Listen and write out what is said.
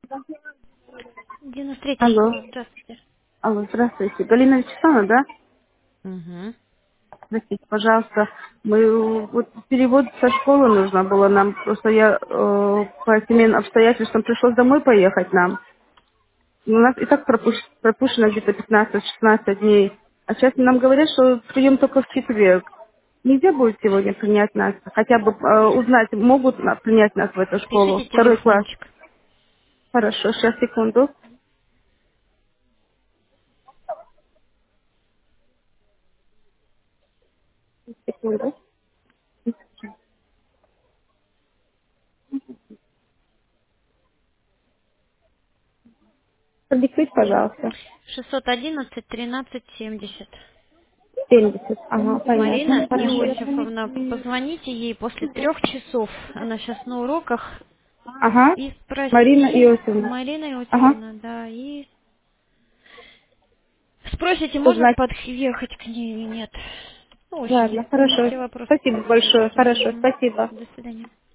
93-я Алло. школа. Здравствуйте. Алло, здравствуйте. Галина Вячеславовна, да? Угу. Простите, пожалуйста. Мы вот перевод со школы нужно было нам. Просто я по семейным обстоятельствам пришлось домой поехать нам. У нас и так пропущено где-то 15-16 дней. А сейчас нам говорят, что прием только в четверг. Нельзя будет сегодня принять нас? Хотя бы узнать, могут принять нас в эту школу. Пишите Второй класс. телефончик. Хорошо, сейчас, секунду. Секунду. Продиктуйте, пожалуйста. 611-13-70. 70. Ага, понятно. Марина Хорошо, я поняла. Иосифовна, позвоните ей после 3 часов. Она сейчас на уроках. Ага. И Марина спросите, Иосифовна. Марина Ага. Иосифовна, да, и спросите, можно Узнать. подъехать к ней или нет. Ну, в общем, Ладно, хорошо. все вопросы Спасибо спросите. большое. Хорошо, Угу. спасибо. До свидания.